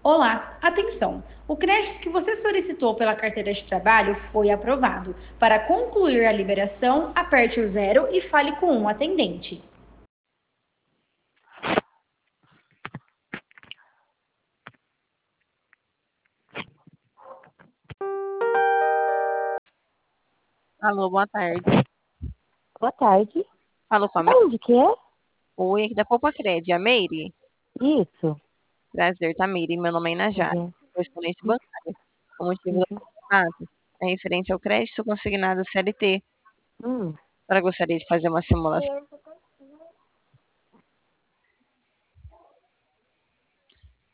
Olá, atenção! O crédito que você solicitou pela carteira de trabalho foi aprovado. Para concluir a liberação, aperte o zero e fale com um atendente. Alô, boa tarde. Boa tarde. Falou com a Da Meire? onde que é? Oi, aqui da Poupa Cred, a Meire? Isso. Prazer, tá, Meire? Meu nome é Inajara, Prazer. correspondente bancária. O motivo do Uhum. contato é referente ao crédito consignado CLT. Hum. Para gostaria de fazer uma simulação.